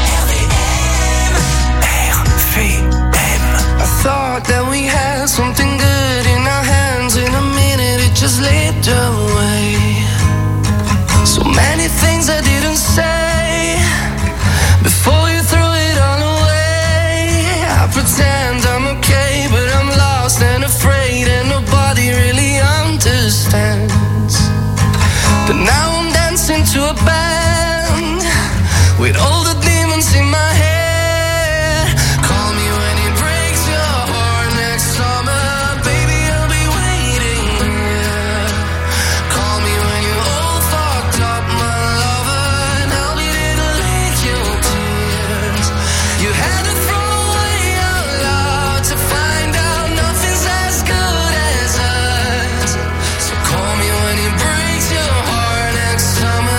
I thought that we had something good in our hands. In a minute it just slipped away. So many things I didn't say before you threw it all away. I pretend I'm okay, but I'm lost and afraid, and nobody really understands. But now I'm dancing to a band with all the demons in my head. Call me when it breaks your heart next summer, baby, I'll be waiting here. Call me when you're all fucked up, my lover, and I'll be there to lick your tears. You had to throw away your love to find out nothing's as good as us. So call me when it breaks your heart next summer.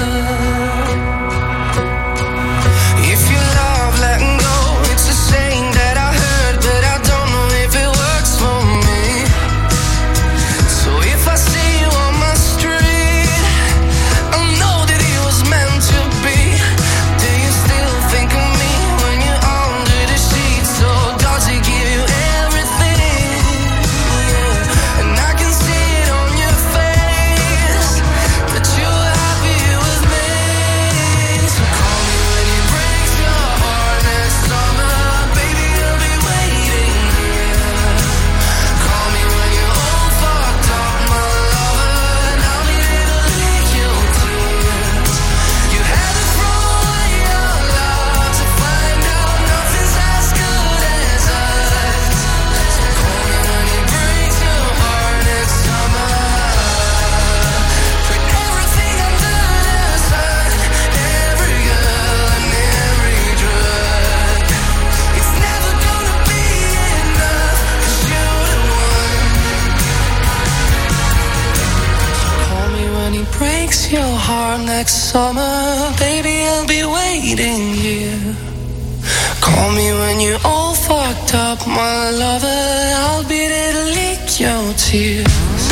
If you love letting go, it's a saying that I heard, but I don't know if it works for me. So if I see you on my street, I know that it was meant to be. Do you still think of me when you're under the sheets? Or does it give you everything? Yeah. And I can see it on your face that you're happy with me. So call me when it breaks your heart next summer, baby, I'll be waiting here. Call me when you're all fucked up, my lover, and I'll be there to lick your tears. You had to throw away your love to find out nothing's as good as us. So call me when it breaks your heart next summer. Put everything under the sun, every girl and every drug. It's never gonna be enough, 'cause you're the one. Call me when he breaks your heart next summer, baby, I'll be waiting here. Call me when you're all fucked up, my lover, I'll be there to lick your tears.